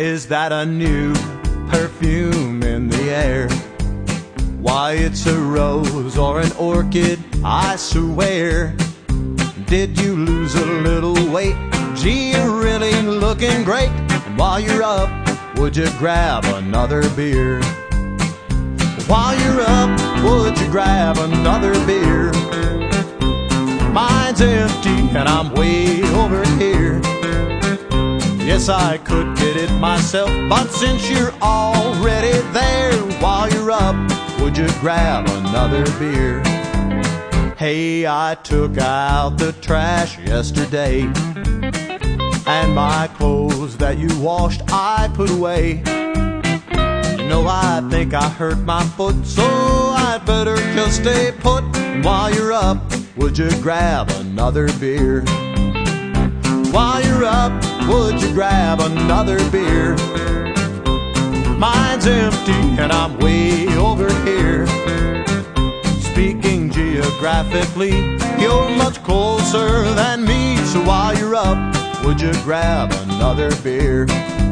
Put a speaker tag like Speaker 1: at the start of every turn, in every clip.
Speaker 1: Is that a new perfume in the air? Why, it's a rose or an orchid, I swear. Did you lose a little weight? Gee, you're really looking great. And while you're up, would you grab another beer? While you're up, would you grab another beer? Mine's empty and I'm way over here. Yes, I could get it myself, but since you're already there, while you're up, would you grab another beer? Hey, I took out the trash yesterday, and my clothes that you washed I put away. You know, I think I hurt my foot, so I'd better just stay put. And while you're up, would you grab another beer? While you're up, would you grab another beer? Mine's empty and I'm way over here. Speaking geographically, you're much closer than me. So while you're up, would you grab another beer?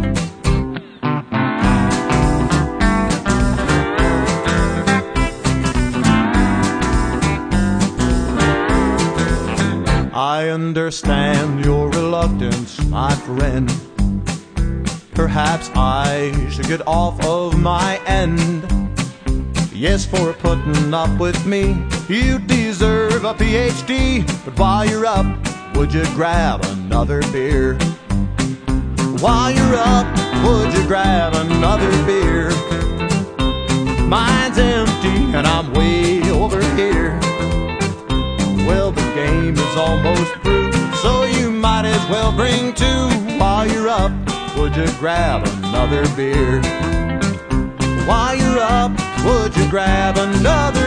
Speaker 1: I understand your reluctance, my friend. Perhaps I should get off of my end. Yes, for putting up with me, you deserve a PhD. But while you're up, would you grab another beer? While you're up, would you grab another beer? Mine's empty and I'm way over here. Well, the game is almost through, so you might as well bring two. While you're up, would you grab another beer? While you're up, would you grab another